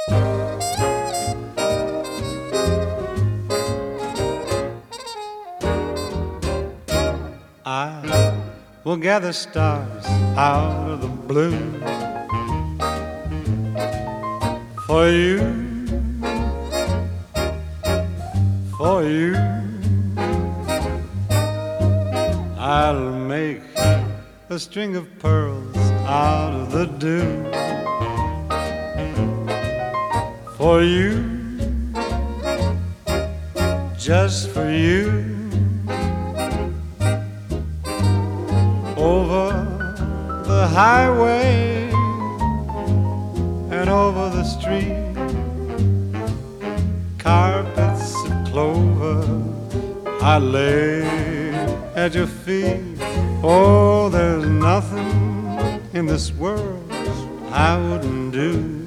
I will gather stars out of the blue for you, for you. I'll make a string of pearls out of the dew for you, just for you. Over the highway and over the street, carpets of clover I lay at your feet. Oh, there's nothing in this world I wouldn't do